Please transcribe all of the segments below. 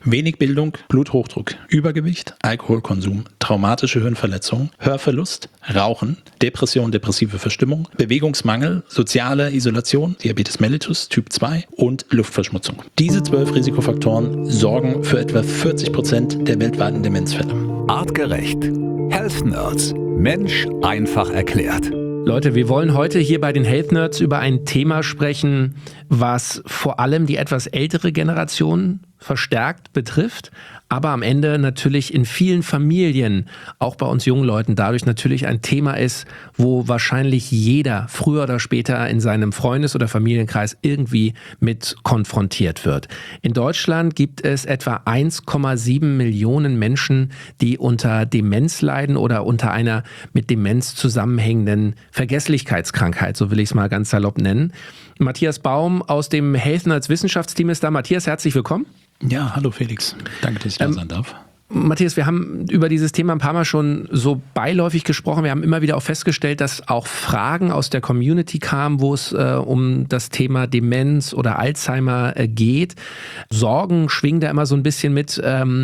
Wenig Bildung, Bluthochdruck, Übergewicht, Alkoholkonsum, traumatische Hirnverletzungen, Hörverlust, Rauchen, Depression, depressive Verstimmung, Bewegungsmangel, soziale Isolation, Diabetes mellitus Typ 2 und Luftverschmutzung. Diese 12 Risikofaktoren sorgen für etwa 40% der weltweiten Demenzfälle. Artgerecht. Health Nerds. Mensch einfach erklärt. Leute, wir wollen heute hier bei den Health Nerds über ein Thema sprechen, was vor allem die etwas ältere Generation verstärkt betrifft, aber am Ende natürlich in vielen Familien, auch bei uns jungen Leuten, dadurch natürlich ein Thema ist, wo wahrscheinlich jeder früher oder später in seinem Freundes- oder Familienkreis irgendwie mit konfrontiert wird. In Deutschland gibt es etwa 1,7 Millionen Menschen, die unter Demenz leiden oder unter einer mit Demenz zusammenhängenden Vergesslichkeitskrankheit, so will ich es mal ganz salopp nennen. Matthias Baum aus dem Health Nerds Wissenschaftsteam ist da. Matthias, herzlich willkommen. Ja, hallo Felix. Danke, dass ich da sein darf. Matthias, wir haben über dieses Thema ein paar Mal schon so beiläufig gesprochen. Wir haben immer wieder auch festgestellt, dass auch Fragen aus der Community kamen, wo es um das Thema Demenz oder Alzheimer geht. Sorgen schwingen da immer so ein bisschen mit.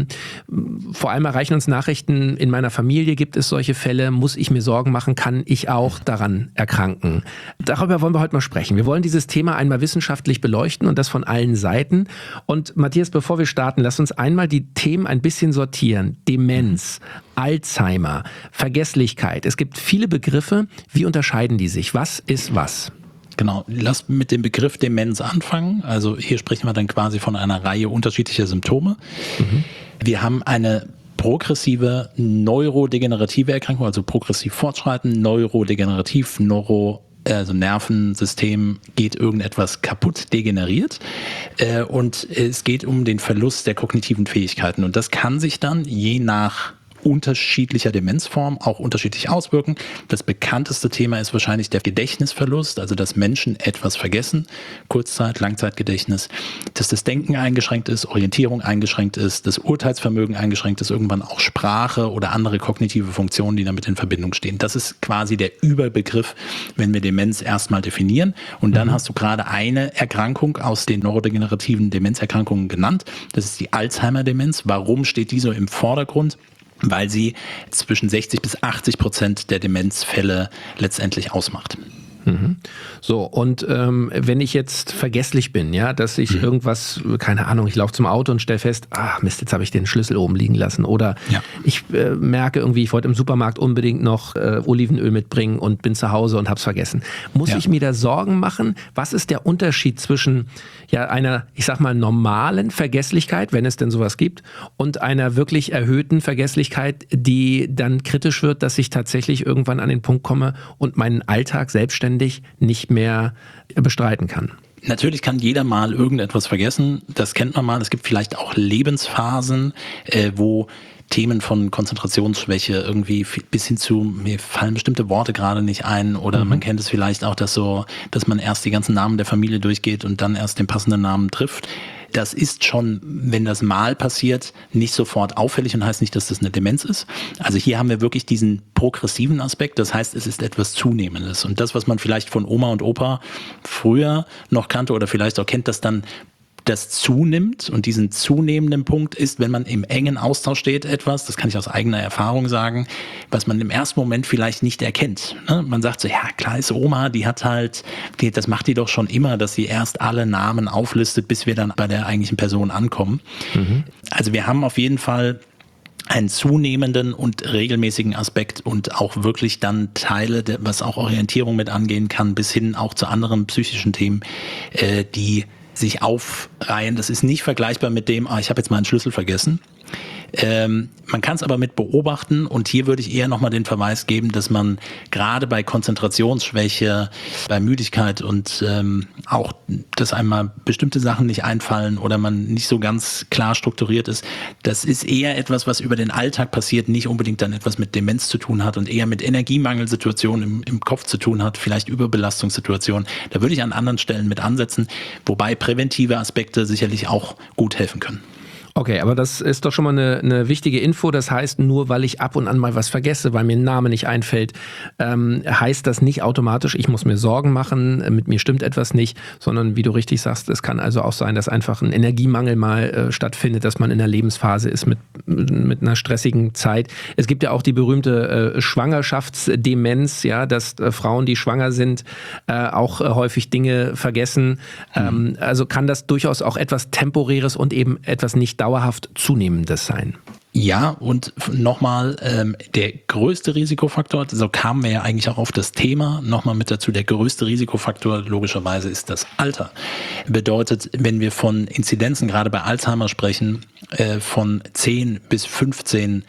Vor allem erreichen uns Nachrichten, in meiner Familie gibt es solche Fälle. Muss ich mir Sorgen machen? Kann ich auch daran erkranken? Darüber wollen wir heute mal sprechen. Wir wollen dieses Thema einmal wissenschaftlich beleuchten und das von allen Seiten. Und Matthias, bevor wir starten, lass uns einmal die Themen ein bisschen sortieren. Demenz, Alzheimer, Vergesslichkeit. Es gibt viele Begriffe. Wie unterscheiden die sich? Was ist was? Genau, lass mit dem Begriff Demenz anfangen. Also hier sprechen wir dann quasi von einer Reihe unterschiedlicher Symptome. Wir haben eine progressive neurodegenerative Erkrankung, also progressiv fortschreiten, neurodegenerativ, also Nervensystem geht irgendetwas kaputt, degeneriert und es geht um den Verlust der kognitiven Fähigkeiten und das kann sich dann je nach unterschiedlicher Demenzform auch unterschiedlich auswirken. Das bekannteste Thema ist wahrscheinlich der Gedächtnisverlust, also dass Menschen etwas vergessen, Kurzzeit-, Langzeitgedächtnis, dass das Denken eingeschränkt ist, Orientierung eingeschränkt ist, das Urteilsvermögen eingeschränkt ist, irgendwann auch Sprache oder andere kognitive Funktionen, die damit in Verbindung stehen. Das ist quasi der Überbegriff, wenn wir Demenz erstmal definieren. Und dann hast du gerade eine Erkrankung aus den neurodegenerativen Demenzerkrankungen genannt. Das ist die Alzheimer-Demenz. Warum steht die so im Vordergrund? Weil sie zwischen 60-80% der Demenzfälle letztendlich ausmacht. So, und wenn ich jetzt vergesslich bin, ja, dass ich irgendwas, keine Ahnung, ich laufe zum Auto und stelle fest, Mist, jetzt habe ich den Schlüssel oben liegen lassen. Oder ich merke irgendwie, ich wollte im Supermarkt unbedingt noch Olivenöl mitbringen und bin zu Hause und habe es vergessen. Muss ich mir da Sorgen machen? Was ist der Unterschied zwischen einer, ich sag mal, normalen Vergesslichkeit, wenn es denn sowas gibt, und einer wirklich erhöhten Vergesslichkeit, die dann kritisch wird, dass ich tatsächlich irgendwann an den Punkt komme und meinen Alltag selbstständig nicht mehr bestreiten kann? Natürlich kann jeder mal irgendetwas vergessen, das kennt man mal. Es gibt vielleicht auch Lebensphasen, wo Themen von Konzentrationsschwäche irgendwie bis hin zu, mir fallen bestimmte Worte gerade nicht ein oder man kennt es vielleicht auch, dass man erst die ganzen Namen der Familie durchgeht und dann erst den passenden Namen trifft. Das ist schon, wenn das mal passiert, nicht sofort auffällig und heißt nicht, dass das eine Demenz ist. Also hier haben wir wirklich diesen progressiven Aspekt. Das heißt, es ist etwas Zunehmendes. Und das, was man vielleicht von Oma und Opa früher noch kannte oder vielleicht auch kennt, dass dann das zunimmt und diesen zunehmenden Punkt ist, wenn man im engen Austausch steht, etwas, das kann ich aus eigener Erfahrung sagen, was man im ersten Moment vielleicht nicht erkennt. Man sagt so, ja klar ist Oma, das macht die doch schon immer, dass sie erst alle Namen auflistet, bis wir dann bei der eigentlichen Person ankommen. Also wir haben auf jeden Fall einen zunehmenden und regelmäßigen Aspekt und auch wirklich dann Teile, was auch Orientierung mit angehen kann, bis hin auch zu anderen psychischen Themen, die sich aufreihen. Das ist nicht vergleichbar mit dem, ich habe jetzt meinen Schlüssel vergessen. Man kann es aber mit beobachten und hier würde ich eher nochmal den Verweis geben, dass man gerade bei Konzentrationsschwäche, bei Müdigkeit und auch, dass einmal bestimmte Sachen nicht einfallen oder man nicht so ganz klar strukturiert ist, das ist eher etwas, was über den Alltag passiert, nicht unbedingt dann etwas mit Demenz zu tun hat und eher mit Energiemangelsituationen im Kopf zu tun hat, vielleicht Überbelastungssituationen. Da würde ich an anderen Stellen mit ansetzen, wobei präventive Aspekte sicherlich auch gut helfen können. Okay, aber das ist doch schon mal eine wichtige Info. Das heißt, nur weil ich ab und an mal was vergesse, weil mir ein Name nicht einfällt, heißt das nicht automatisch, ich muss mir Sorgen machen, mit mir stimmt etwas nicht, sondern wie du richtig sagst, es kann also auch sein, dass einfach ein Energiemangel mal stattfindet, dass man in einer Lebensphase ist mit einer stressigen Zeit. Es gibt ja auch die berühmte Schwangerschaftsdemenz, ja, dass Frauen, die schwanger sind, auch häufig Dinge vergessen. Also kann das durchaus auch etwas Temporäres und eben etwas nicht dauerhaft Zunehmendes sein. Ja, und nochmal, der größte Risikofaktor, so kamen wir ja eigentlich auch auf das Thema, nochmal mit dazu, der größte Risikofaktor logischerweise ist das Alter. Bedeutet, wenn wir von Inzidenzen gerade bei Alzheimer sprechen, von 10 bis 15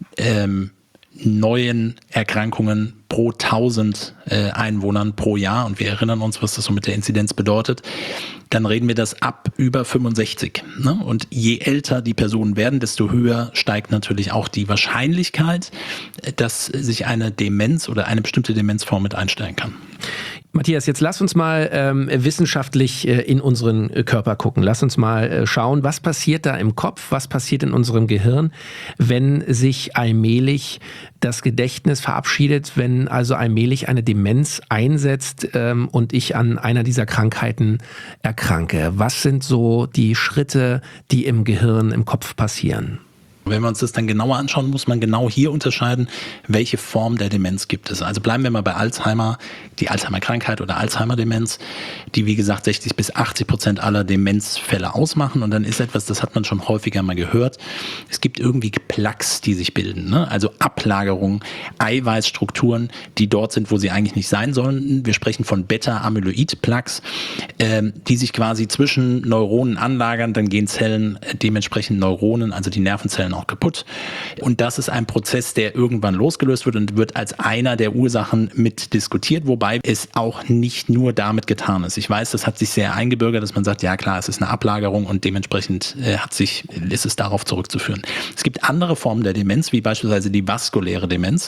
neuen Erkrankungen pro 1000 Einwohnern pro Jahr, und wir erinnern uns, was das so mit der Inzidenz bedeutet, dann reden wir das ab über 65. Ne? Und je älter die Personen werden, desto höher steigt natürlich auch die Wahrscheinlichkeit, dass sich eine Demenz oder eine bestimmte Demenzform mit einstellen kann. Matthias, jetzt lass uns mal wissenschaftlich in unseren Körper gucken. Lass uns mal schauen, was passiert da im Kopf, was passiert in unserem Gehirn, wenn sich allmählich das Gedächtnis verabschiedet, wenn also allmählich eine Demenz einsetzt und ich an einer dieser Krankheiten erkranke. Was sind so die Schritte, die im Gehirn, im Kopf passieren? Wenn wir uns das dann genauer anschauen, muss man genau hier unterscheiden, welche Form der Demenz gibt es. Also bleiben wir mal bei Alzheimer, die Alzheimer-Krankheit oder Alzheimer-Demenz, die wie gesagt 60-80% aller Demenzfälle ausmachen. Und dann ist etwas, das hat man schon häufiger mal gehört, es gibt irgendwie Plaques, die sich bilden, ne? Also Ablagerungen, Eiweißstrukturen, die dort sind, wo sie eigentlich nicht sein sollen. Wir sprechen von Beta-Amyloid-Plaques, die sich quasi zwischen Neuronen anlagern, dann gehen Zellen, dementsprechend Neuronen, also die Nervenzellen auch kaputt. Und das ist ein Prozess, der irgendwann losgelöst wird und wird als einer der Ursachen mit diskutiert, wobei es auch nicht nur damit getan ist. Ich weiß, das hat sich sehr eingebürgert, dass man sagt, ja klar, es ist eine Ablagerung und dementsprechend ist es darauf zurückzuführen. Es gibt andere Formen der Demenz, wie beispielsweise die vaskuläre Demenz.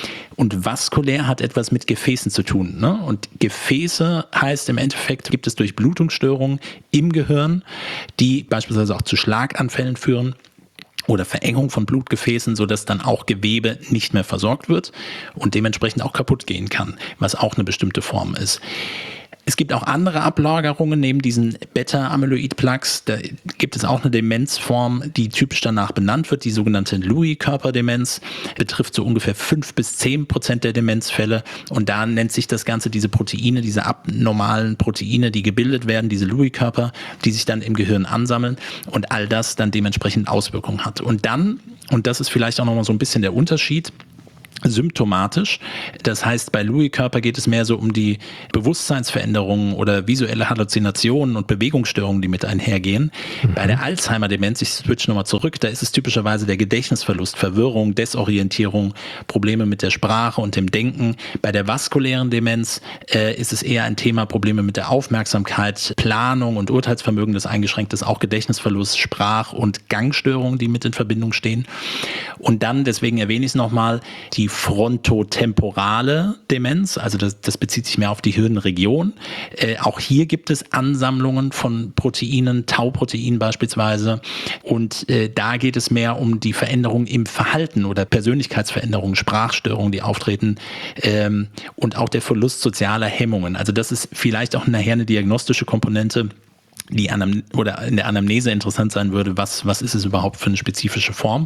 Und vaskulär hat etwas mit Gefäßen zu tun. Ne? Und Gefäße heißt im Endeffekt, gibt es Durchblutungsstörungen im Gehirn, die beispielsweise auch zu Schlaganfällen führen oder Verengung von Blutgefäßen, sodass dann auch Gewebe nicht mehr versorgt wird und dementsprechend auch kaputt gehen kann, was auch eine bestimmte Form ist. Es gibt auch andere Ablagerungen neben diesen Beta-Amyloid-Plaques. Da gibt es auch eine Demenzform, die typisch danach benannt wird, die sogenannte Lewy-Körperdemenz. Betrifft so ungefähr 5-10% der Demenzfälle. Und da nennt sich das Ganze diese Proteine, diese abnormalen Proteine, die gebildet werden, diese Lewy-Körper, die sich dann im Gehirn ansammeln und all das dann dementsprechend Auswirkungen hat. Und dann, und das ist vielleicht auch nochmal so ein bisschen der Unterschied, symptomatisch. Das heißt, bei Lewy-Körper geht es mehr so um die Bewusstseinsveränderungen oder visuelle Halluzinationen und Bewegungsstörungen, die mit einhergehen. Bei der Alzheimer-Demenz, ich switch nochmal zurück, da ist es typischerweise der Gedächtnisverlust, Verwirrung, Desorientierung, Probleme mit der Sprache und dem Denken. Bei der vaskulären Demenz ist es eher ein Thema, Probleme mit der Aufmerksamkeit, Planung und Urteilsvermögen, das eingeschränkt ist, auch Gedächtnisverlust, Sprach- und Gangstörungen, die mit in Verbindung stehen. Und dann, deswegen erwähne ich es nochmal, die frontotemporale Demenz, also das bezieht sich mehr auf die Hirnregion. Auch hier gibt es Ansammlungen von Proteinen, Tau-Protein beispielsweise. Und da geht es mehr um die Veränderung im Verhalten oder Persönlichkeitsveränderungen, Sprachstörungen, die auftreten und auch der Verlust sozialer Hemmungen. Also das ist vielleicht auch nachher eine diagnostische Komponente, die in der Anamnese interessant sein würde. Was ist es überhaupt für eine spezifische Form?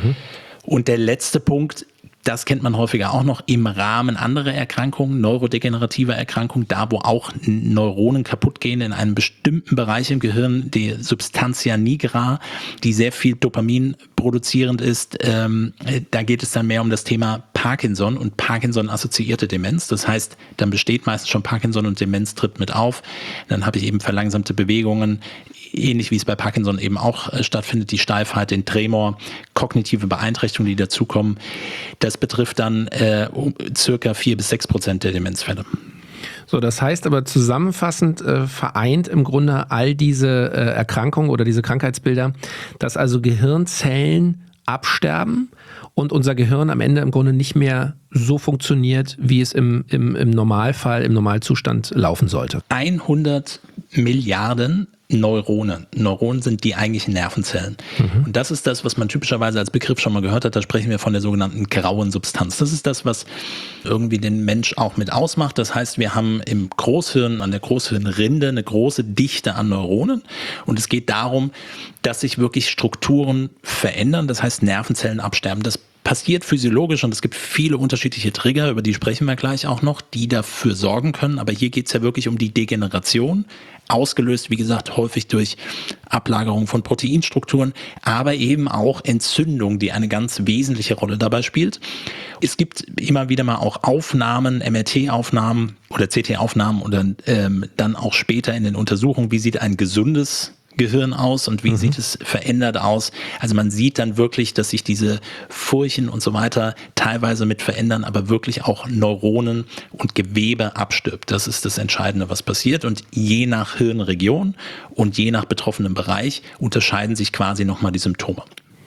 Und der letzte Punkt, das kennt man häufiger auch noch im Rahmen anderer Erkrankungen, neurodegenerativer Erkrankungen, da wo auch Neuronen kaputt gehen in einem bestimmten Bereich im Gehirn, die Substantia nigra, die sehr viel Dopamin produzierend ist. Da geht es dann mehr um das Thema Parkinson und Parkinson-assoziierte Demenz. Das heißt, dann besteht meistens schon Parkinson und Demenz tritt mit auf. Dann habe ich eben verlangsamte Bewegungen, ähnlich wie es bei Parkinson eben auch stattfindet, die Steifheit, den Tremor, kognitive Beeinträchtigungen, die dazukommen. Das betrifft dann circa 4-6% der Demenzfälle. So, das heißt aber zusammenfassend vereint im Grunde all diese Erkrankungen oder diese Krankheitsbilder, dass also Gehirnzellen absterben und unser Gehirn am Ende im Grunde nicht mehr so funktioniert, wie es im Normalfall, im Normalzustand laufen sollte. 100 Milliarden Neuronen. Neuronen sind die eigentlichen Nervenzellen. Und das ist das, was man typischerweise als Begriff schon mal gehört hat. Da sprechen wir von der sogenannten grauen Substanz. Das ist das, was irgendwie den Mensch auch mit ausmacht. Das heißt, wir haben im Großhirn, an der Großhirnrinde eine große Dichte an Neuronen. Und es geht darum, dass sich wirklich Strukturen verändern. Das heißt, Nervenzellen absterben. Das passiert physiologisch und es gibt viele unterschiedliche Trigger, über die sprechen wir gleich auch noch, die dafür sorgen können. Aber hier geht es ja wirklich um die Degeneration, ausgelöst, wie gesagt, häufig durch Ablagerung von Proteinstrukturen, aber eben auch Entzündung, die eine ganz wesentliche Rolle dabei spielt. Es gibt immer wieder mal auch Aufnahmen, MRT-Aufnahmen oder CT-Aufnahmen oder dann auch später in den Untersuchungen, wie sieht ein gesundes Gehirn aus und wie sieht es verändert aus. Also man sieht dann wirklich, dass sich diese Furchen und so weiter teilweise mit verändern, aber wirklich auch Neuronen und Gewebe abstirbt. Das ist das Entscheidende, was passiert. Und je nach Hirnregion und je nach betroffenem Bereich unterscheiden sich quasi nochmal die Symptome.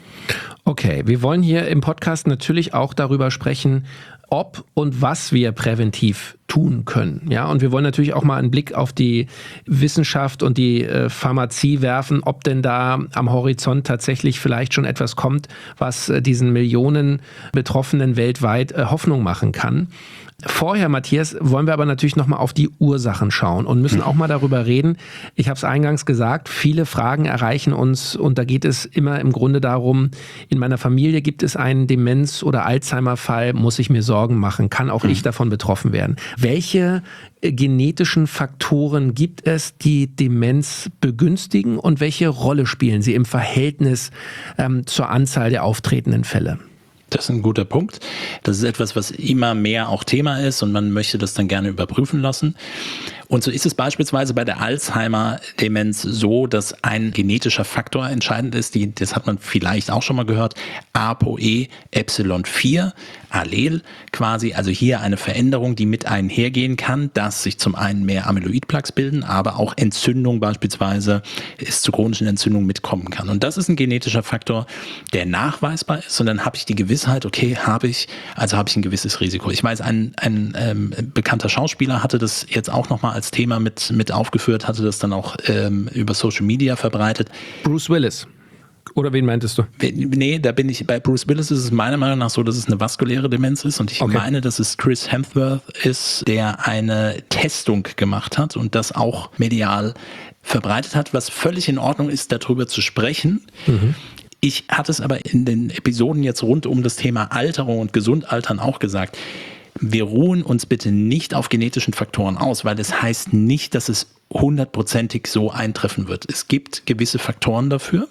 Okay, wir wollen hier im Podcast natürlich auch darüber sprechen, ob und was wir präventiv tun können. Ja, und wir wollen natürlich auch mal einen Blick auf die Wissenschaft und die Pharmazie werfen, ob denn da am Horizont tatsächlich vielleicht schon etwas kommt, was diesen Millionen Betroffenen weltweit Hoffnung machen kann. Vorher, Matthias, wollen wir aber natürlich nochmal auf die Ursachen schauen und müssen auch mal darüber reden. Ich habe es eingangs gesagt, viele Fragen erreichen uns und da geht es immer im Grunde darum, in meiner Familie gibt es einen Demenz- oder Alzheimer-Fall, muss ich mir Sorgen machen, kann auch ich davon betroffen werden. Welche genetischen Faktoren gibt es, die Demenz begünstigen und welche Rolle spielen sie im Verhältnis zur Anzahl der auftretenden Fälle? Das ist ein guter Punkt. Das ist etwas, was immer mehr auch Thema ist und man möchte das dann gerne überprüfen lassen. Und so ist es beispielsweise bei der Alzheimer-Demenz so, dass ein genetischer Faktor entscheidend ist, das hat man vielleicht auch schon mal gehört, ApoE4 Allel quasi, also hier eine Veränderung, die mit einhergehen kann, dass sich zum einen mehr Amyloidplaques bilden, aber auch Entzündung beispielsweise es zu chronischen Entzündungen mitkommen kann. Und das ist ein genetischer Faktor, der nachweisbar ist und dann habe ich die Gewissheit, okay, habe ich ein gewisses Risiko. Ich weiß, ein bekannter Schauspieler hatte das jetzt auch nochmal als Thema mit aufgeführt, hatte das dann auch über Social Media verbreitet. Bruce Willis. Oder wen meintest du? Nee, da bin ich bei Bruce Willis. Ist es meiner Meinung nach so, dass es eine vaskuläre Demenz ist. Und ich meine, dass es Chris Hemsworth ist, der eine Testung gemacht hat und das auch medial verbreitet hat, was völlig in Ordnung ist, darüber zu sprechen. Ich hatte es aber in den Episoden jetzt rund um das Thema Alterung und Gesundaltern auch gesagt. Wir ruhen uns bitte nicht auf genetischen Faktoren aus, weil das heißt nicht, dass es 100%ig so eintreffen wird. Es gibt gewisse Faktoren dafür.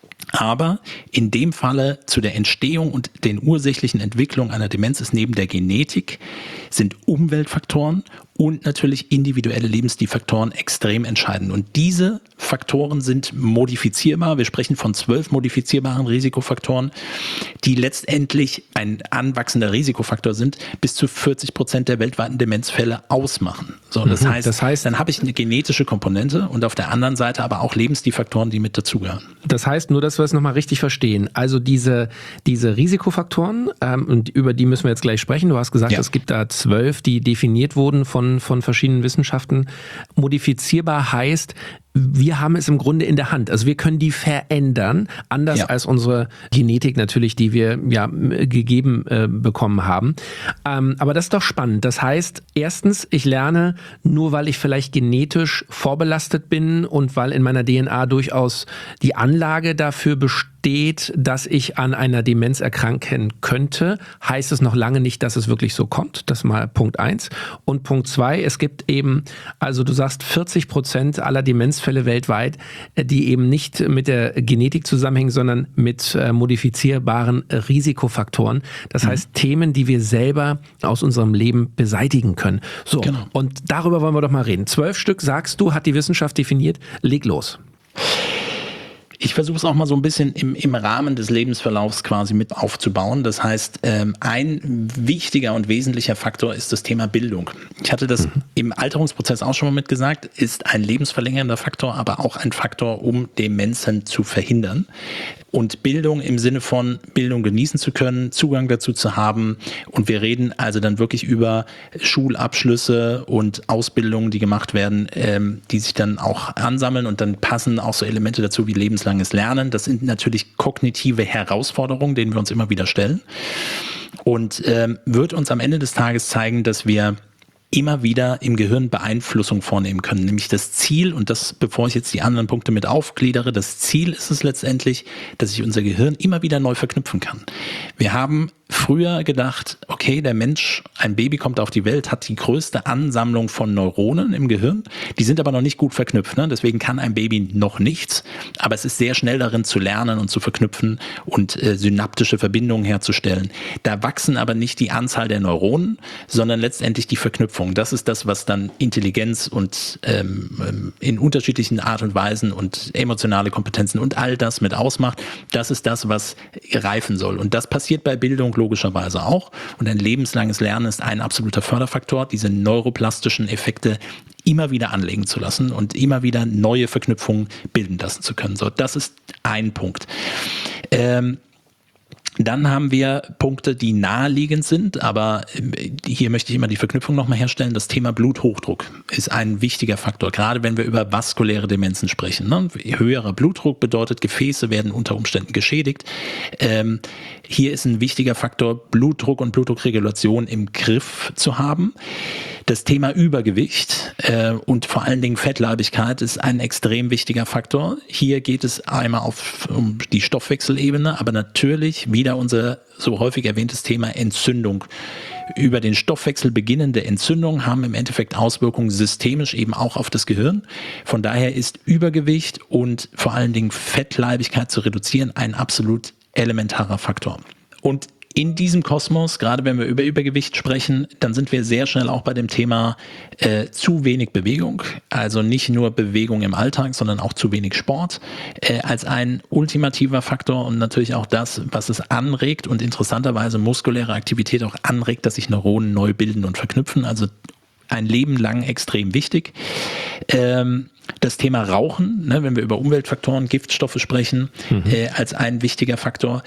Aber in dem Falle zu der Entstehung und den ursächlichen Entwicklung einer Demenz ist neben der Genetik sind Umweltfaktoren und natürlich individuelle Lebensstilfaktoren extrem entscheidend. Und diese Faktoren sind modifizierbar. Wir sprechen von 12 modifizierbaren Risikofaktoren, die letztendlich ein anwachsender Risikofaktor sind, bis zu 40% der weltweiten Demenzfälle ausmachen. So, das heißt, dann habe ich eine genetische Komponente und auf der anderen Seite aber auch Lebensstilfaktoren, die mit dazugehören. Das heißt, nur, dass wir es nochmal richtig verstehen. Also diese Risikofaktoren, und über die müssen wir jetzt gleich sprechen. Du hast gesagt, es gibt da 12, die definiert wurden von verschiedenen Wissenschaften. Modifizierbar heißt, wir haben es im Grunde in der Hand. Also wir können die verändern, anders als unsere Genetik natürlich, die wir gegeben bekommen haben. Aber das ist doch spannend. Das heißt, erstens, ich lerne, nur weil ich vielleicht genetisch vorbelastet bin und weil in meiner DNA durchaus die Anlage dafür besteht, dass ich an einer Demenz erkranken könnte, heißt es noch lange nicht, dass es wirklich so kommt. Das ist mal Punkt 1. Und Punkt 2, es gibt eben, also du sagst 40% aller Demenzfälle weltweit, die eben nicht mit der Genetik zusammenhängen, sondern mit modifizierbaren Risikofaktoren. Das heißt, Themen, die wir selber aus unserem Leben beseitigen können. So, und darüber wollen wir doch mal reden. 12 Stück, sagst du, hat die Wissenschaft definiert. Leg los. Ich versuche es auch mal so ein bisschen im Rahmen des Lebensverlaufs quasi mit aufzubauen. Das heißt, ein wichtiger und wesentlicher Faktor ist das Thema Bildung. Ich hatte das im Alterungsprozess auch schon mal mitgesagt, ist ein lebensverlängernder Faktor, aber auch ein Faktor, um Demenzen zu verhindern. Und Bildung im Sinne von Bildung genießen zu können, Zugang dazu zu haben. Und wir reden also dann wirklich über Schulabschlüsse und Ausbildungen, die gemacht werden, die sich dann auch ansammeln, und dann passen auch so Elemente dazu wie lebenslanges Lernen. Das sind natürlich kognitive Herausforderungen, denen wir uns immer wieder stellen. Und wird uns am Ende des Tages zeigen, dass wir immer wieder im Gehirn Beeinflussung vornehmen können. Nämlich das Ziel, und das, bevor ich jetzt die anderen Punkte mit aufgliedere, das Ziel ist es letztendlich, dass sich unser Gehirn immer wieder neu verknüpfen kann. Wir haben früher gedacht, okay, der Mensch, ein Baby kommt auf die Welt, hat die größte Ansammlung von Neuronen im Gehirn. Die sind aber noch nicht gut verknüpft, ne? Deswegen kann ein Baby noch nichts. Aber es ist sehr schnell darin zu lernen und zu verknüpfen und synaptische Verbindungen herzustellen. Da wachsen aber nicht die Anzahl der Neuronen, sondern letztendlich die Verknüpfung. Das ist das, was dann Intelligenz und in unterschiedlichen Art und Weisen und emotionale Kompetenzen und all das mit ausmacht. Das ist das, was reifen soll. Und das passiert bei Bildung logischerweise auch. Und ein lebenslanges Lernen ist ein absoluter Förderfaktor, diese neuroplastischen Effekte immer wieder anlegen zu lassen und immer wieder neue Verknüpfungen bilden lassen zu können. So, das ist ein Punkt. Dann haben wir Punkte, die naheliegend sind, aber hier möchte ich immer die Verknüpfung nochmal herstellen. Das Thema Bluthochdruck ist ein wichtiger Faktor, gerade wenn wir über vaskuläre Demenzen sprechen. Ne? Höherer Blutdruck bedeutet, Gefäße werden unter Umständen geschädigt. Hier ist ein wichtiger Faktor, Blutdruck und Blutdruckregulation im Griff zu haben. Das Thema Übergewicht und vor allen Dingen Fettleibigkeit ist ein extrem wichtiger Faktor. Hier geht es einmal um die Stoffwechselebene, aber natürlich wieder unser so häufig erwähntes Thema Entzündung. Über den Stoffwechsel beginnende Entzündungen haben im Endeffekt Auswirkungen systemisch eben auch auf das Gehirn. Von daher ist Übergewicht und vor allen Dingen Fettleibigkeit zu reduzieren ein absolut elementarer Faktor. Und in diesem Kosmos, gerade wenn wir über Übergewicht sprechen, dann sind wir sehr schnell auch bei dem Thema zu wenig Bewegung. Also nicht nur Bewegung im Alltag, sondern auch zu wenig Sport als ein ultimativer Faktor und natürlich auch das, was es anregt und interessanterweise muskuläre Aktivität auch anregt, dass sich Neuronen neu bilden und verknüpfen. Also ein Leben lang extrem wichtig. Das Thema Rauchen, ne, wenn wir über Umweltfaktoren, Giftstoffe sprechen, als ein wichtiger Faktor.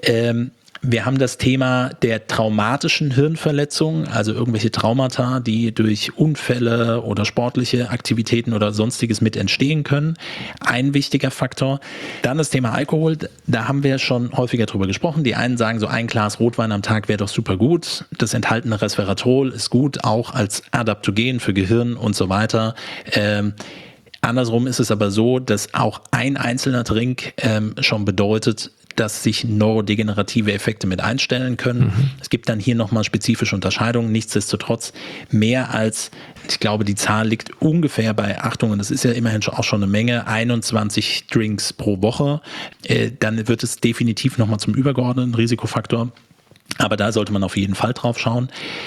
Wir haben das Thema der traumatischen Hirnverletzung, also irgendwelche Traumata, die durch Unfälle oder sportliche Aktivitäten oder Sonstiges mit entstehen können. Ein wichtiger Faktor. Dann das Thema Alkohol, da haben wir schon häufiger drüber gesprochen. Die einen sagen, so ein Glas Rotwein am Tag wäre doch super gut. Das enthaltene Resveratrol ist gut, auch als Adaptogen für Gehirn und so weiter. Andersrum ist es aber so, dass auch ein einzelner Drink schon bedeutet, dass sich neurodegenerative Effekte mit einstellen können. Es gibt dann hier nochmal spezifische Unterscheidungen. Nichtsdestotrotz mehr als, ich glaube, die Zahl liegt ungefähr bei, Achtung, und das ist ja immerhin auch schon eine Menge, 21 Drinks pro Woche. Dann wird es definitiv nochmal zum übergeordneten Risikofaktor. Aber da sollte man auf jeden Fall drauf schauen.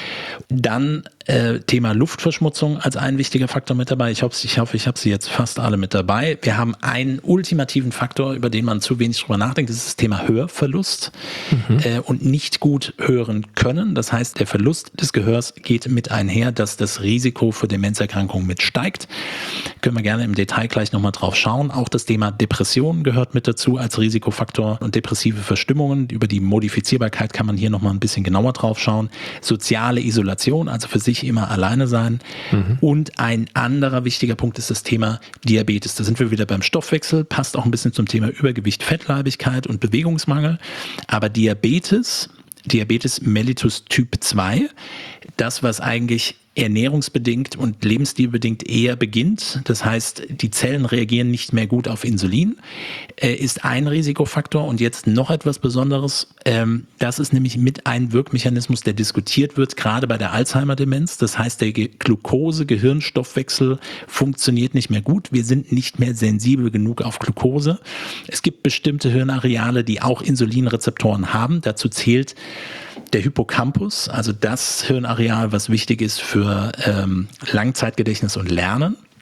Dann Thema Luftverschmutzung als ein wichtiger Faktor mit dabei. Ich hoffe, ich habe sie jetzt fast alle mit dabei. Wir haben einen ultimativen Faktor, über den man zu wenig drüber nachdenkt. Das ist das Thema Hörverlust und nicht gut hören können. Das heißt, der Verlust des Gehörs geht mit einher, dass das Risiko für Demenzerkrankungen mit steigt. Können wir gerne im Detail gleich nochmal drauf schauen. Auch das Thema Depression gehört mit dazu als Risikofaktor und depressive Verstimmungen. Über die Modifizierbarkeit kann man hier nochmal ein bisschen genauer drauf schauen. Soziale Isolation, also für sich immer alleine sein. Und ein anderer wichtiger Punkt ist das Thema Diabetes. Da sind wir wieder beim Stoffwechsel, passt auch ein bisschen zum Thema Übergewicht, Fettleibigkeit und Bewegungsmangel. Aber Diabetes mellitus Typ 2, das, was eigentlich ernährungsbedingt und lebensstilbedingt eher beginnt. Das heißt, die Zellen reagieren nicht mehr gut auf Insulin, ist ein Risikofaktor. Und jetzt noch etwas Besonderes. Das ist nämlich mit ein Wirkmechanismus, der diskutiert wird, gerade bei der Alzheimer-Demenz. Das heißt, der Glucose-Gehirnstoffwechsel funktioniert nicht mehr gut. Wir sind nicht mehr sensibel genug auf Glucose. Es gibt bestimmte Hirnareale, die auch Insulinrezeptoren haben. Dazu zählt der Hippocampus, also das Hirnareal, was wichtig ist für Langzeitgedächtnis und Lernen.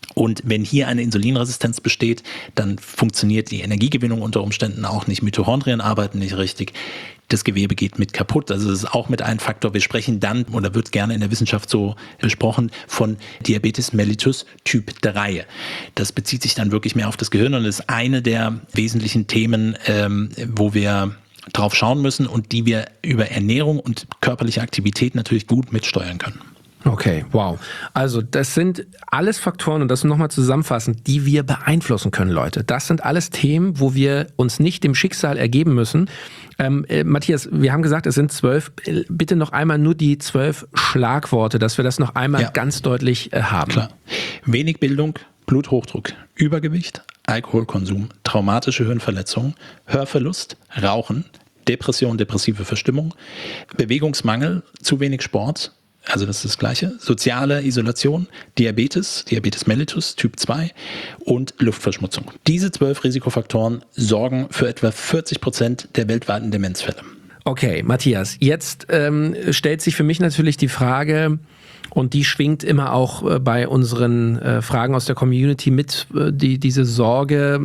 Und wenn hier eine Insulinresistenz besteht, dann funktioniert die Energiegewinnung unter Umständen auch nicht. Mitochondrien arbeiten nicht richtig. Das Gewebe geht mit kaputt. Also das ist auch mit einem Faktor. Wir sprechen dann, oder wird gerne in der Wissenschaft so besprochen, von Diabetes mellitus Typ 3. Das bezieht sich dann wirklich mehr auf das Gehirn und ist eine der wesentlichen Themen, wo wir drauf schauen müssen und die wir über Ernährung und körperliche Aktivität natürlich gut mitsteuern können. Okay, wow. Also das sind alles Faktoren, und das nochmal zusammenfassend, die wir beeinflussen können, Leute. Das sind alles Themen, wo wir uns nicht dem Schicksal ergeben müssen. Matthias, wir haben gesagt, es sind 12. Bitte noch einmal nur die 12 Schlagworte, dass wir das noch einmal ganz deutlich haben. Klar. Wenig Bildung, Bluthochdruck, Übergewicht, Alkoholkonsum, traumatische Hirnverletzung, Hörverlust, Rauchen, Depression, depressive Verstimmung, Bewegungsmangel, zu wenig Sport, also das ist das Gleiche, soziale Isolation, Diabetes mellitus Typ 2 und Luftverschmutzung. Diese 12 Risikofaktoren sorgen für etwa 40% der weltweiten Demenzfälle. Okay, Matthias, jetzt stellt sich für mich natürlich die Frage, und die schwingt immer auch bei unseren Fragen aus der Community mit, diese Sorge,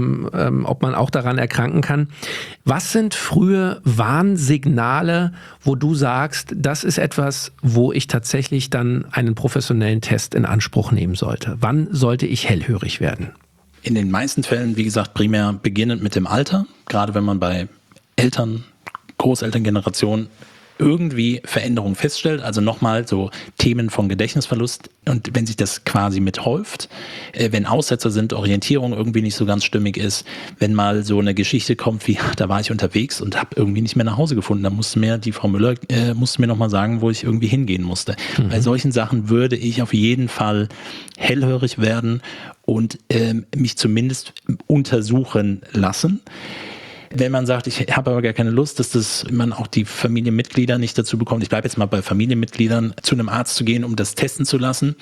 ob man auch daran erkranken kann. Was sind frühe Warnsignale, wo du sagst, das ist etwas, wo ich tatsächlich dann einen professionellen Test in Anspruch nehmen sollte? Wann sollte ich hellhörig werden? In den meisten Fällen, wie gesagt, primär beginnend mit dem Alter, gerade wenn man bei Eltern, Großelterngeneration irgendwie Veränderungen feststellt, also nochmal so Themen von Gedächtnisverlust, und wenn sich das quasi mithäuft, wenn Aussetzer sind, Orientierung irgendwie nicht so ganz stimmig ist, wenn mal so eine Geschichte kommt wie, da war ich unterwegs und habe irgendwie nicht mehr nach Hause gefunden, da musste mir die Frau Müller nochmal sagen, wo ich irgendwie hingehen musste. Bei solchen Sachen würde ich auf jeden Fall hellhörig werden und mich zumindest untersuchen lassen. Wenn man sagt, ich habe aber gar keine Lust, dass man auch die Familienmitglieder nicht dazu bekommt, ich bleibe jetzt mal bei Familienmitgliedern, zu einem Arzt zu gehen, um das testen zu lassen,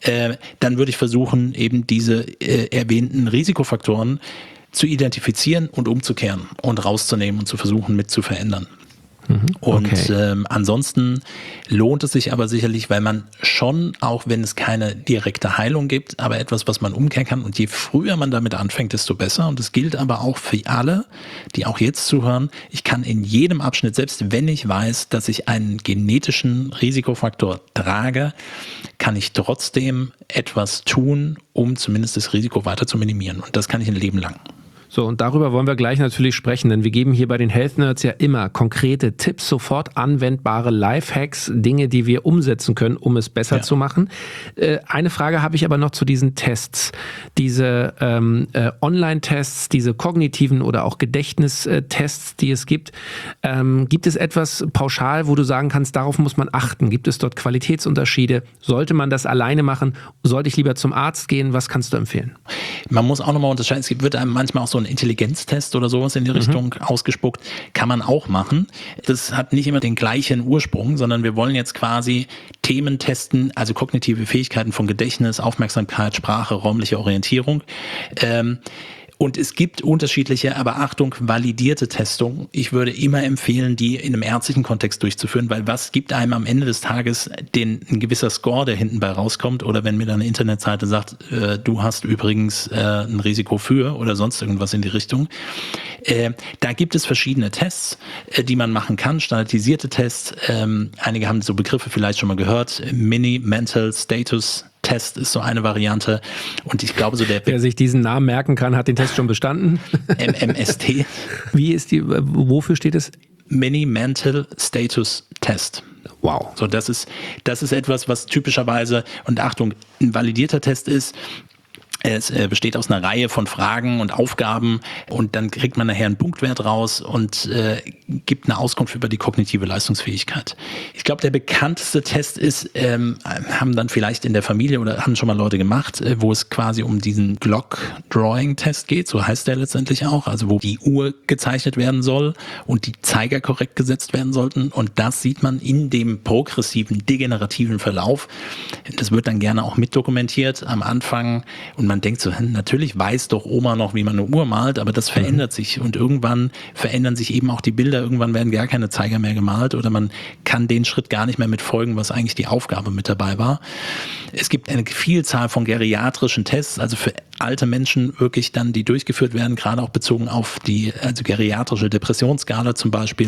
dann würde ich versuchen, eben diese erwähnten Risikofaktoren zu identifizieren und umzukehren und rauszunehmen und zu versuchen, mit zu verändern. Und ansonsten lohnt es sich aber sicherlich, weil man schon, auch wenn es keine direkte Heilung gibt, aber etwas, was man umkehren kann, und je früher man damit anfängt, desto besser. Und das gilt aber auch für alle, die auch jetzt zuhören. Ich kann in jedem Abschnitt, selbst wenn ich weiß, dass ich einen genetischen Risikofaktor trage, kann ich trotzdem etwas tun, um zumindest das Risiko weiter zu minimieren. Und das kann ich ein Leben lang. So, und darüber wollen wir gleich natürlich sprechen, denn wir geben hier bei den Health Nerds ja immer konkrete Tipps, sofort anwendbare Lifehacks, Dinge, die wir umsetzen können, um es besser zu machen. Eine Frage habe ich aber noch zu diesen Tests. Diese Online-Tests, diese kognitiven oder auch Gedächtnistests, die es gibt. Gibt es etwas pauschal, wo du sagen kannst, darauf muss man achten? Gibt es dort Qualitätsunterschiede? Sollte man das alleine machen? Sollte ich lieber zum Arzt gehen? Was kannst du empfehlen? Man muss auch nochmal unterscheiden, wird einem manchmal auch so ein Intelligenztest oder sowas in die Richtung ausgespuckt, kann man auch machen. Das hat nicht immer den gleichen Ursprung, sondern wir wollen jetzt quasi Themen testen, also kognitive Fähigkeiten von Gedächtnis, Aufmerksamkeit, Sprache, räumliche Orientierung. Und es gibt unterschiedliche, aber Achtung, validierte Testungen. Ich würde immer empfehlen, die in einem ärztlichen Kontext durchzuführen, weil was gibt einem am Ende des Tages ein gewisser Score, der hinten bei rauskommt, oder wenn mir dann eine Internetseite sagt, du hast übrigens ein Risiko für oder sonst irgendwas in die Richtung. Da gibt es verschiedene Tests, die man machen kann, standardisierte Tests. Einige haben so Begriffe vielleicht schon mal gehört. Mini-Mental Status Test ist so eine Variante, und ich glaube so wer sich diesen Namen merken kann, hat den Test schon bestanden. MMST. Wofür steht es? Mini-Mental Status Test. Wow. So, das ist etwas, was typischerweise, und Achtung, ein validierter Test ist. Es besteht aus einer Reihe von Fragen und Aufgaben, und dann kriegt man nachher einen Punktwert raus und gibt eine Auskunft über die kognitive Leistungsfähigkeit. Ich glaube, der bekannteste Test ist, haben dann vielleicht in der Familie oder haben schon mal Leute gemacht, wo es quasi um diesen Glock-Drawing-Test geht, so heißt der letztendlich auch, also wo die Uhr gezeichnet werden soll und die Zeiger korrekt gesetzt werden sollten, und das sieht man in dem progressiven, degenerativen Verlauf. Das wird dann gerne auch mitdokumentiert am Anfang, und Und man denkt so, natürlich weiß doch Oma noch, wie man eine Uhr malt, aber das verändert sich und irgendwann verändern sich eben auch die Bilder, irgendwann werden gar keine Zeiger mehr gemalt oder man kann den Schritt gar nicht mehr mitfolgen, was eigentlich die Aufgabe mit dabei war. Es gibt eine Vielzahl von geriatrischen Tests, also für alte Menschen wirklich dann, die durchgeführt werden, gerade auch bezogen auf die geriatrische Depressionsskala zum Beispiel.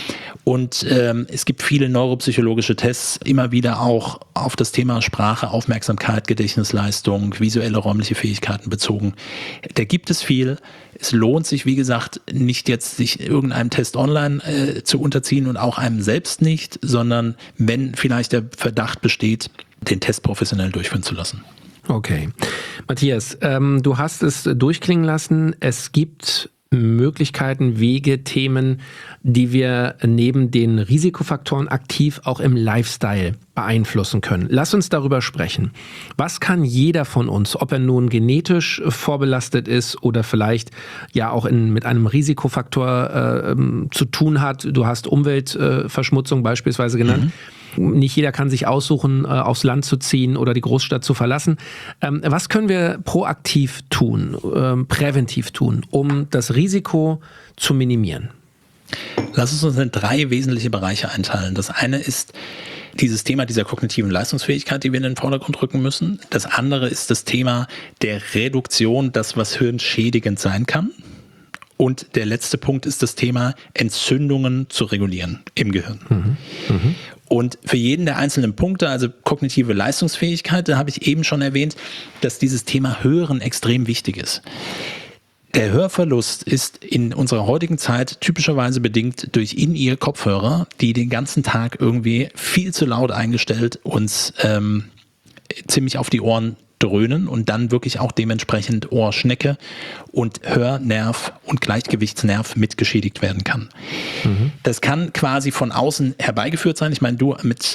Und es gibt viele neuropsychologische Tests, immer wieder auch auf das Thema Sprache, Aufmerksamkeit, Gedächtnisleistung, visuelle, räumliche Fähigkeiten bezogen. Da gibt es viel. Es lohnt sich, wie gesagt, nicht jetzt sich irgendeinem Test online zu unterziehen und auch einem selbst nicht, sondern wenn vielleicht der Verdacht besteht, den Test professionell durchführen zu lassen. Okay. Matthias, du hast es durchklingen lassen. Es gibt Möglichkeiten, Wege, Themen, die wir neben den Risikofaktoren aktiv auch im Lifestyle beeinflussen können. Lass uns darüber sprechen. Was kann jeder von uns, ob er nun genetisch vorbelastet ist oder vielleicht ja auch mit einem Risikofaktor zu tun hat? Du hast Umweltverschmutzung beispielsweise genannt. Nicht jeder kann sich aussuchen, aufs Land zu ziehen oder die Großstadt zu verlassen. Was können wir proaktiv tun, präventiv tun, um das Risiko zu minimieren? Lass uns in 3 wesentliche Bereiche einteilen. Das eine ist dieses Thema dieser kognitiven Leistungsfähigkeit, die wir in den Vordergrund rücken müssen. Das andere ist das Thema der Reduktion, das was hirnschädigend sein kann. Und der letzte Punkt ist das Thema Entzündungen zu regulieren im Gehirn. Und für jeden der einzelnen Punkte, also kognitive Leistungsfähigkeit, da habe ich eben schon erwähnt, dass dieses Thema Hören extrem wichtig ist. Der Hörverlust ist in unserer heutigen Zeit typischerweise bedingt durch In-Ear-Kopfhörer, die den ganzen Tag irgendwie viel zu laut eingestellt uns ziemlich auf die Ohren dröhnen und dann wirklich auch dementsprechend Ohrschnecke und Hörnerv und Gleichgewichtsnerv mit geschädigt werden kann. Das kann quasi von außen herbeigeführt sein. Ich meine, du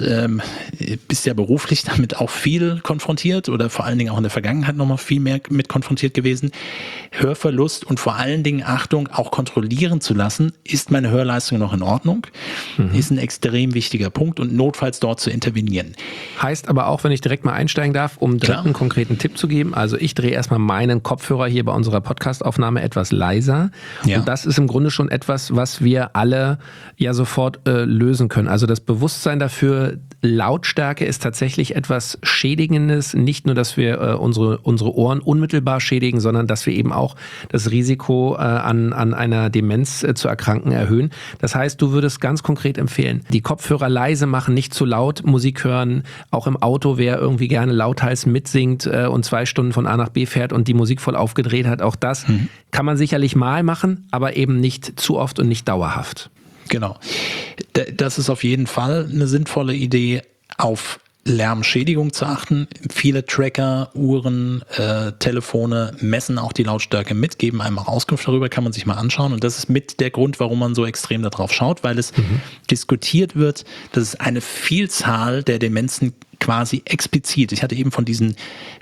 bist ja beruflich damit auch viel konfrontiert oder vor allen Dingen auch in der Vergangenheit nochmal viel mehr mit konfrontiert gewesen. Hörverlust und vor allen Dingen Achtung, auch kontrollieren zu lassen, ist meine Hörleistung noch in Ordnung, ist ein extrem wichtiger Punkt und notfalls dort zu intervenieren. Heißt aber auch, wenn ich direkt mal einsteigen darf, um direkt einen konkreten Tipp zu geben, also ich drehe erstmal meinen Kopfhörer hier bei unserer Podcastaufnahme etwas leiser und das ist im Grunde schon etwas, was wir alle ja sofort lösen können. Also das Bewusstsein dafür, Lautstärke ist tatsächlich etwas Schädigendes, nicht nur, dass wir unsere Ohren unmittelbar schädigen, sondern dass wir eben auch das Risiko an einer Demenz zu erkranken erhöhen. Das heißt, du würdest ganz konkret empfehlen, die Kopfhörer leise machen, nicht zu laut Musik hören, auch im Auto, wer irgendwie gerne lauthals mitsingt und 2 Stunden von A nach B fährt und die Musik voll aufgedreht hat, auch das kann man sicherlich mal machen, aber eben nicht zu oft und nicht dauerhaft. Genau. Das ist auf jeden Fall eine sinnvolle Idee, auf Lärmschädigung zu achten. Viele Tracker, Uhren, Telefone messen auch die Lautstärke mit, geben einem auch Auskunft darüber, kann man sich mal anschauen. Und das ist mit der Grund, warum man so extrem darauf schaut, weil es diskutiert wird, dass es eine Vielzahl der Demenzen quasi explizit, ich hatte eben von diesen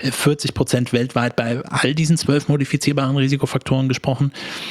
40% weltweit bei all diesen 12 modifizierbaren Risikofaktoren gesprochen,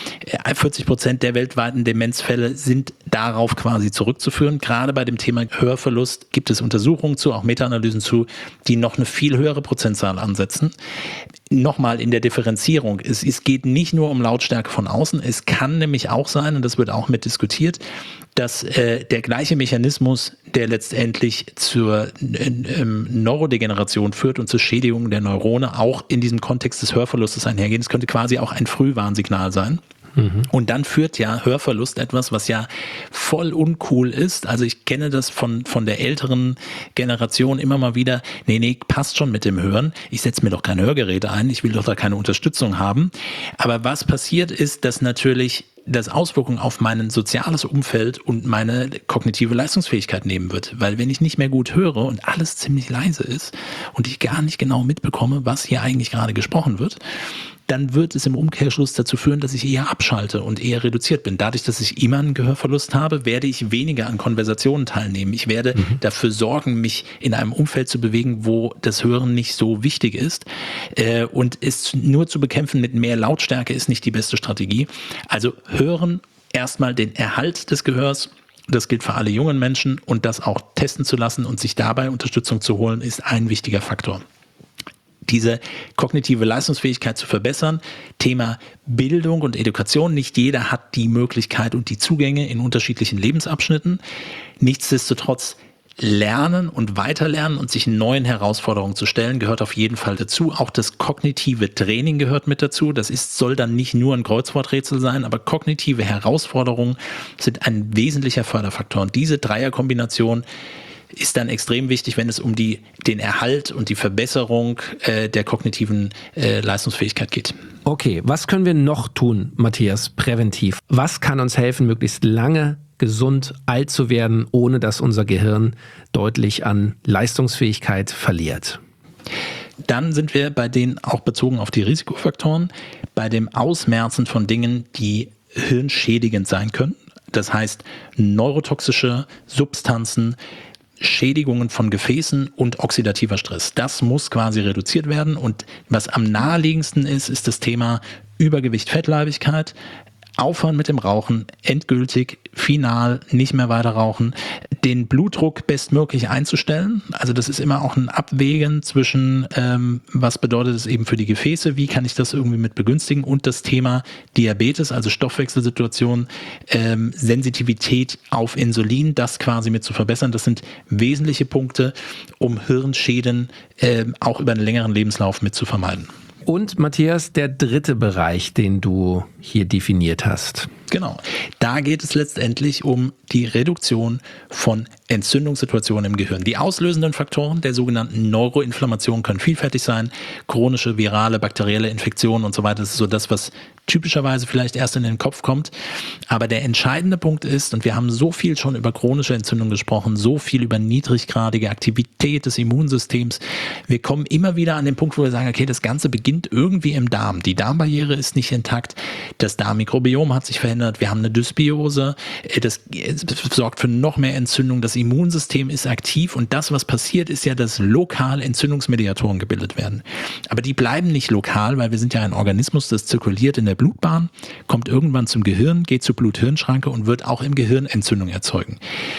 40% der weltweiten Demenzfälle sind darauf quasi zurückzuführen. Gerade bei dem Thema Hörverlust gibt es Untersuchungen zu, auch Meta-Analysen zu, die noch eine viel höhere Prozentzahl ansetzen. Nochmal in der Differenzierung, es geht nicht nur um Lautstärke von außen, es kann nämlich auch sein, und das wird auch mit diskutiert, dass der gleiche Mechanismus, der letztendlich zur Neurodegeneration führt und zur Schädigung der Neurone, auch in diesem Kontext des Hörverlustes einhergehen. Es könnte quasi auch ein Frühwarnsignal sein. Und dann führt ja Hörverlust etwas, was ja voll uncool ist. Also ich kenne das von der älteren Generation immer mal wieder. Nee, passt schon mit dem Hören. Ich setze mir doch keine Hörgeräte ein. Ich will doch da keine Unterstützung haben. Aber was passiert ist, dass natürlich das Auswirkungen auf mein soziales Umfeld und meine kognitive Leistungsfähigkeit nehmen wird. Weil wenn ich nicht mehr gut höre und alles ziemlich leise ist und ich gar nicht genau mitbekomme, was hier eigentlich gerade gesprochen wird, dann wird es im Umkehrschluss dazu führen, dass ich eher abschalte und eher reduziert bin. Dadurch, dass ich immer einen Gehörverlust habe, werde ich weniger an Konversationen teilnehmen. Ich werde dafür sorgen, mich in einem Umfeld zu bewegen, wo das Hören nicht so wichtig ist. Und es nur zu bekämpfen mit mehr Lautstärke ist nicht die beste Strategie. Also hören, erstmal den Erhalt des Gehörs. Das gilt für alle jungen Menschen und das auch testen zu lassen und sich dabei Unterstützung zu holen, ist ein wichtiger Faktor. diese kognitive Leistungsfähigkeit zu verbessern. Thema Bildung und Education. Nicht jeder hat die Möglichkeit und die Zugänge in unterschiedlichen Lebensabschnitten. Nichtsdestotrotz Lernen und Weiterlernen und sich neuen Herausforderungen zu stellen, gehört auf jeden Fall dazu. Auch das kognitive Training gehört mit dazu. Das soll dann nicht nur ein Kreuzworträtsel sein, aber kognitive Herausforderungen sind ein wesentlicher Förderfaktor. Und diese Dreierkombination ist dann extrem wichtig, wenn es um den Erhalt und die Verbesserung der kognitiven Leistungsfähigkeit geht. Okay, was können wir noch tun, Matthias, präventiv? Was kann uns helfen, möglichst lange gesund alt zu werden, ohne dass unser Gehirn deutlich an Leistungsfähigkeit verliert? Dann sind wir bei denen, auch bezogen auf die Risikofaktoren, bei dem Ausmerzen von Dingen, die hirnschädigend sein können. Das heißt, neurotoxische Substanzen, Schädigungen von Gefäßen und oxidativer Stress. Das muss quasi reduziert werden. Und was am naheliegendsten ist das Thema Übergewicht, Fettleibigkeit. Aufhören mit dem Rauchen, endgültig, final, nicht mehr weiter rauchen, den Blutdruck bestmöglich einzustellen. Also das ist immer auch ein Abwägen zwischen, was bedeutet es eben für die Gefäße, wie kann ich das irgendwie mit begünstigen, und das Thema Diabetes, also Stoffwechselsituation, Sensitivität auf Insulin, das quasi mit zu verbessern. Das sind wesentliche Punkte, um Hirnschäden auch über einen längeren Lebenslauf mit zu vermeiden. Und Matthias, der dritte Bereich, den du hier definiert hast. Genau, da geht es letztendlich um die Reduktion von Entzündungssituationen im Gehirn. Die auslösenden Faktoren der sogenannten Neuroinflammation können vielfältig sein. Chronische, virale, bakterielle Infektionen und so weiter. Das ist so das, was typischerweise vielleicht erst in den Kopf kommt. Aber der entscheidende Punkt ist, und wir haben so viel schon über chronische Entzündung gesprochen, so viel über niedriggradige Aktivität des Immunsystems. Wir kommen immer wieder an den Punkt, wo wir sagen, okay, das Ganze beginnt irgendwie im Darm. Die Darmbarriere ist nicht intakt. Das Darmmikrobiom hat sich verändert. Wir haben eine Dysbiose. Das sorgt für noch mehr Entzündung. Das Immunsystem ist aktiv. Und das, was passiert, ist ja, dass lokal Entzündungsmediatoren gebildet werden. Aber die bleiben nicht lokal, weil wir sind ja ein Organismus, das zirkuliert in der Blutbahn, kommt irgendwann zum Gehirn, geht zur Blut-Hirn-Schranke und wird auch im Gehirn Entzündung erzeugen.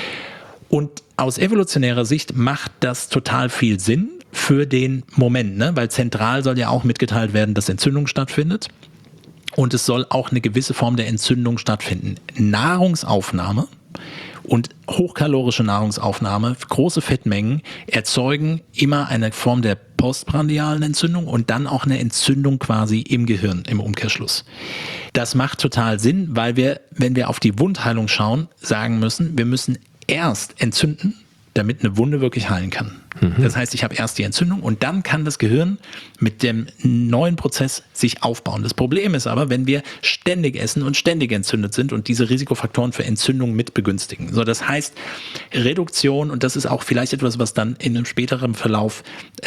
Und aus evolutionärer Sicht macht das total viel Sinn für den Moment, ne? Weil zentral soll ja auch mitgeteilt werden, dass Entzündung stattfindet. Und es soll auch eine gewisse Form der Entzündung stattfinden. Nahrungsaufnahme und hochkalorische Nahrungsaufnahme, große Fettmengen, erzeugen immer eine Form der postprandialen Entzündung und dann auch eine Entzündung quasi im Gehirn im Umkehrschluss. Das macht total Sinn, weil wir, wenn wir auf die Wundheilung schauen, sagen müssen, wir müssen erst entzünden, damit eine Wunde wirklich heilen kann. Das heißt, ich habe erst die Entzündung und dann kann das Gehirn mit dem neuen Prozess sich aufbauen. Das Problem ist aber, wenn wir ständig essen und ständig entzündet sind und diese Risikofaktoren für Entzündung mit begünstigen. So, das heißt, Reduktion, und das ist auch vielleicht etwas, was dann in einem späteren Verlauf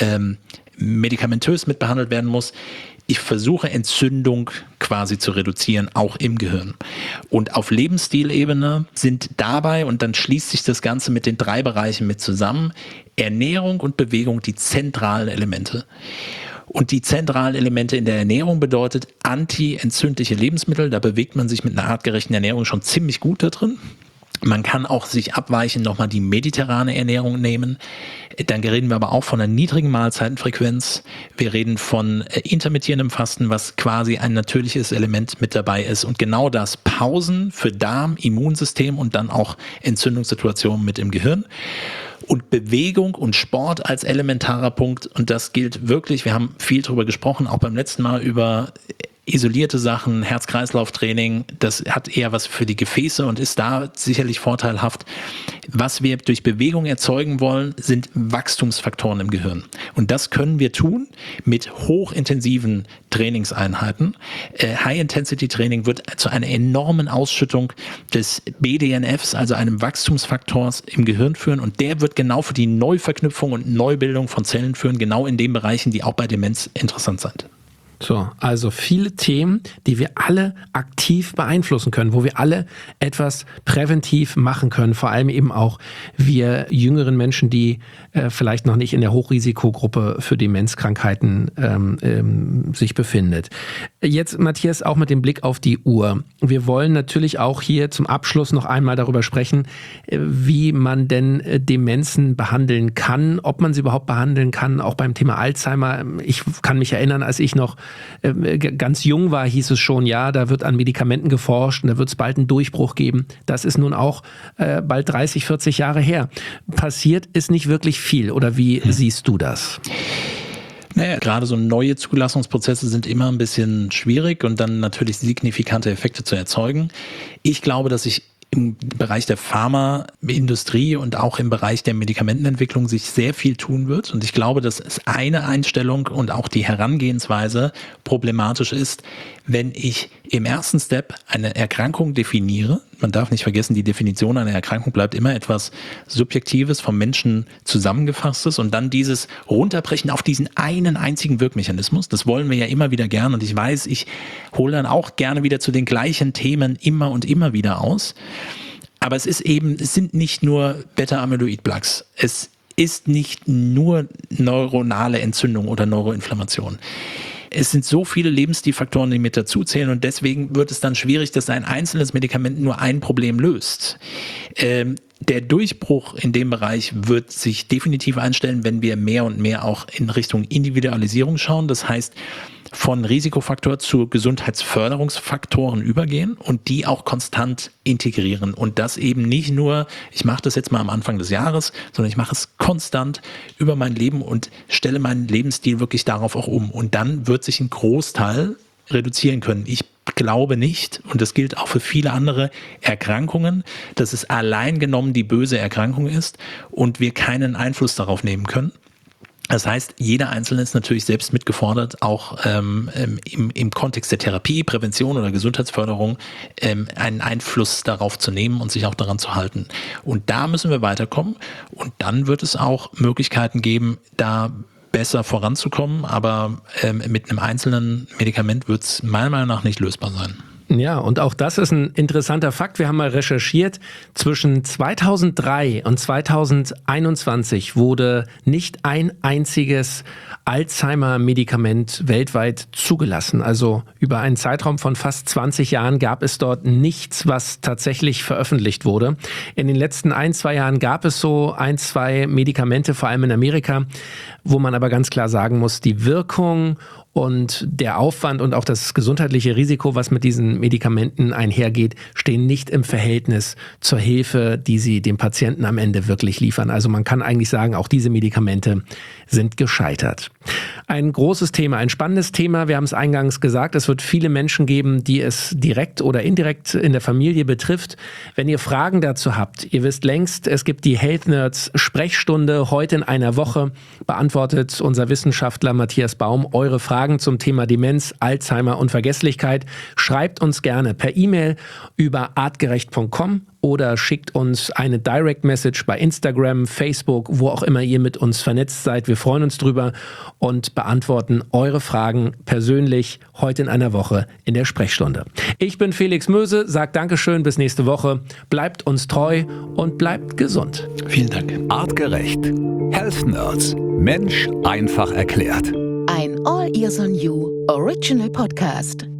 medikamentös mit behandelt werden muss. Ich versuche Entzündung quasi zu reduzieren, auch im Gehirn. Und auf Lebensstilebene sind dabei, und dann schließt sich das Ganze mit den 3 Bereichen mit zusammen, Ernährung und Bewegung die zentralen Elemente. Und die zentralen Elemente in der Ernährung bedeutet anti-entzündliche Lebensmittel. Da bewegt man sich mit einer artgerechten Ernährung schon ziemlich gut da drin. Man kann auch sich abweichend nochmal die mediterrane Ernährung nehmen. Dann reden wir aber auch von einer niedrigen Mahlzeitenfrequenz. Wir reden von intermittierendem Fasten, was quasi ein natürliches Element mit dabei ist. Und genau das, Pausen für Darm, Immunsystem und dann auch Entzündungssituationen mit im Gehirn. Und Bewegung und Sport als elementarer Punkt. Und das gilt wirklich, wir haben viel drüber gesprochen, auch beim letzten Mal über isolierte Sachen, Herz-Kreislauf-Training, das hat eher was für die Gefäße und ist da sicherlich vorteilhaft. Was wir durch Bewegung erzeugen wollen, sind Wachstumsfaktoren im Gehirn. Und das können wir tun mit hochintensiven Trainingseinheiten. High-Intensity-Training wird zu einer enormen Ausschüttung des BDNFs, also einem Wachstumsfaktors im Gehirn führen. Und der wird genau für die Neuverknüpfung und Neubildung von Zellen führen, genau in den Bereichen, die auch bei Demenz interessant sind. So, also viele Themen, die wir alle aktiv beeinflussen können, wo wir alle etwas präventiv machen können, vor allem eben auch wir jüngeren Menschen, die vielleicht noch nicht in der Hochrisikogruppe für Demenzkrankheiten sich befindet. Jetzt, Matthias, auch mit dem Blick auf die Uhr. Wir wollen natürlich auch hier zum Abschluss noch einmal darüber sprechen, wie man denn Demenzen behandeln kann, ob man sie überhaupt behandeln kann, auch beim Thema Alzheimer. Ich kann mich erinnern, als ich noch ganz jung war, hieß es schon, ja, da wird an Medikamenten geforscht und da wird es bald einen Durchbruch geben. Das ist nun auch bald 30, 40 Jahre her. Passiert ist nicht wirklich viel, oder wie siehst du das? Naja, gerade so neue Zulassungsprozesse sind immer ein bisschen schwierig und dann natürlich signifikante Effekte zu erzeugen. Ich glaube, dass sich im Bereich der Pharmaindustrie und auch im Bereich der Medikamentenentwicklung sich sehr viel tun wird. Und ich glaube, dass es eine Einstellung und auch die Herangehensweise problematisch ist, wenn ich im ersten Step eine Erkrankung definiere. Man darf nicht vergessen, die Definition einer Erkrankung bleibt immer etwas Subjektives, vom Menschen zusammengefasstes und dann dieses Runterbrechen auf diesen einen einzigen Wirkmechanismus. Das wollen wir ja immer wieder gern und ich weiß, ich hole dann auch gerne wieder zu den gleichen Themen immer und immer wieder aus. Aber es sind nicht nur Beta-Amyloid-Plaques. Es ist nicht nur neuronale Entzündung oder Neuroinflammation. Es sind so viele Lebensstilfaktoren, die mit dazuzählen und deswegen wird es dann schwierig, dass ein einzelnes Medikament nur ein Problem löst. Der Durchbruch in dem Bereich wird sich definitiv einstellen, wenn wir mehr und mehr auch in Richtung Individualisierung schauen. Das heißt, von Risikofaktor zu Gesundheitsförderungsfaktoren übergehen und die auch konstant integrieren. Und das eben nicht nur, ich mache das jetzt mal am Anfang des Jahres, sondern ich mache es konstant über mein Leben und stelle meinen Lebensstil wirklich darauf auch um. Und dann wird sich ein Großteil reduzieren können. Ich glaube nicht, und das gilt auch für viele andere Erkrankungen, dass es allein genommen die böse Erkrankung ist und wir keinen Einfluss darauf nehmen können. Das heißt, jeder Einzelne ist natürlich selbst mitgefordert, auch im Kontext der Therapie, Prävention oder Gesundheitsförderung einen Einfluss darauf zu nehmen und sich auch daran zu halten. Und da müssen wir weiterkommen und dann wird es auch Möglichkeiten geben, da besser voranzukommen, aber mit einem einzelnen Medikament wird es meiner Meinung nach nicht lösbar sein. Ja, und auch das ist ein interessanter Fakt. Wir haben mal recherchiert, zwischen 2003 und 2021 wurde nicht ein einziges Alzheimer-Medikament weltweit zugelassen. Also über einen Zeitraum von fast 20 Jahren gab es dort nichts, was tatsächlich veröffentlicht wurde. In den letzten 1-2 Jahren gab es so 1-2 Medikamente, vor allem in Amerika, wo man aber ganz klar sagen muss, die Wirkung und der Aufwand und auch das gesundheitliche Risiko, was mit diesen Medikamenten einhergeht, stehen nicht im Verhältnis zur Hilfe, die sie dem Patienten am Ende wirklich liefern. Also man kann eigentlich sagen, auch diese Medikamente sind gescheitert. Ein großes Thema, ein spannendes Thema. Wir haben es eingangs gesagt, es wird viele Menschen geben, die es direkt oder indirekt in der Familie betrifft. Wenn ihr Fragen dazu habt, ihr wisst längst, es gibt die Health Nerds Sprechstunde heute in einer Woche. Beantwortet unser Wissenschaftler Matthias Baum eure Fragen zum Thema Demenz, Alzheimer und Vergesslichkeit. Schreibt uns gerne per E-Mail über artgerecht.com oder schickt uns eine Direct Message bei Instagram, Facebook, wo auch immer ihr mit uns vernetzt seid. Wir freuen uns drüber und beantworten eure Fragen persönlich heute in einer Woche in der Sprechstunde. Ich bin Felix Möse, sage Dankeschön, bis nächste Woche. Bleibt uns treu und bleibt gesund. Vielen Dank. Artgerecht. Health Nerds. Mensch einfach erklärt. Ein All Ears on You Original Podcast.